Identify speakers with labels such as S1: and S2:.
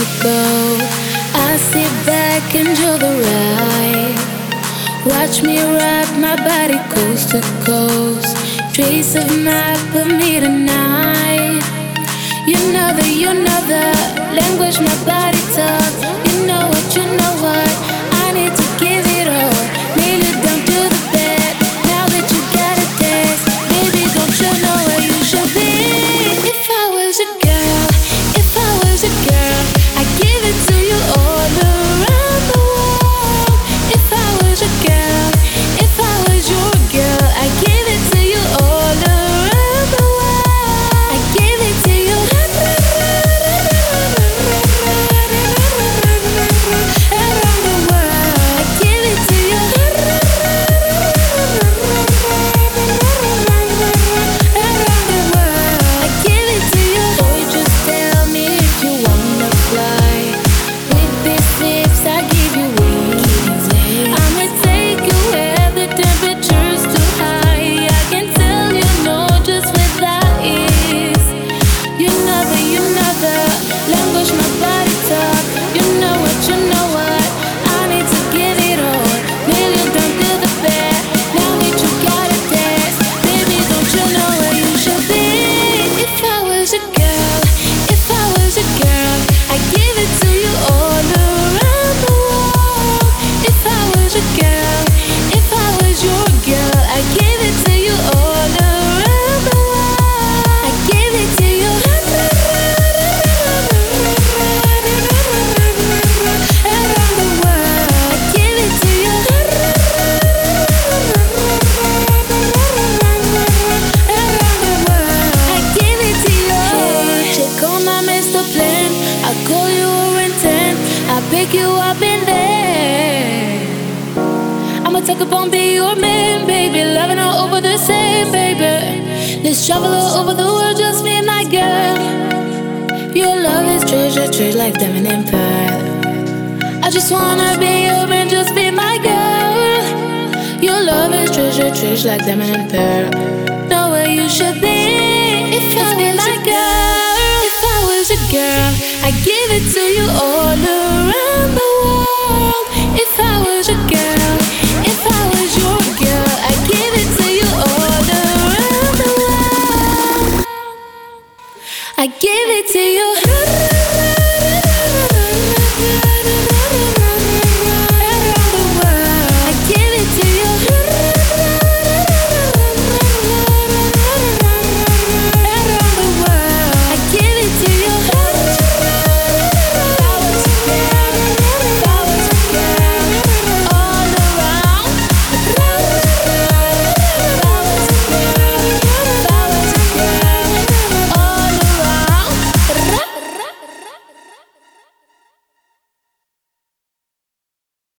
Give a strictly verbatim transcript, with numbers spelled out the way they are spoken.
S1: go. I sit back, enjoy the ride. Watch me rock my body coast to coast. Trace of map of me tonight. You know the, you know the language my body talks. You know what, you know what. I need to give it all. Nail it down to the bed. Now that you got a taste, baby, don't you know where you should be? If I was a girl, if I was a girl, I'd give it to you all around the world. If I was a girl, if I was your girl, I'd give it to you all around the world. I'd give it to you around the world. I'd give it to you around the world. I'd give it to you. Boy, just tell me if you wanna fly. With these lips, I give you wings. I'ma take you where the temperature's too high. I can tell you know just where that is. You know the, you know the language my body talk. You know what, you know what. I need to give it all. Nail it down to the bed. Now that you got a taste, baby, don't you know where you should be? If I was a girl, if I was a girl, I'd give it to you all around the world. If I was a girl, if I was your girl, I'd give it to you all around the world. I'd give it to you around the world. I'd give it to you around the world. I'd give it to you. Hey, check on my master plan. I call you over in ten. I pick you up in there. I'ma take up on be your man, baby. Loving all over the same, baby. Let's travel all over the world, just me and my girl. Your love is treasure, treasure like diamond and pearl. I just wanna be your man, just be my girl. Your love is treasure, treasure like diamond and pearl. Know where you should be. If I was my girl, if I was a girl, I'd give it to you all around the world. If I was a girl, if I was your girl, I'd give it to you all around the world. I give it to you.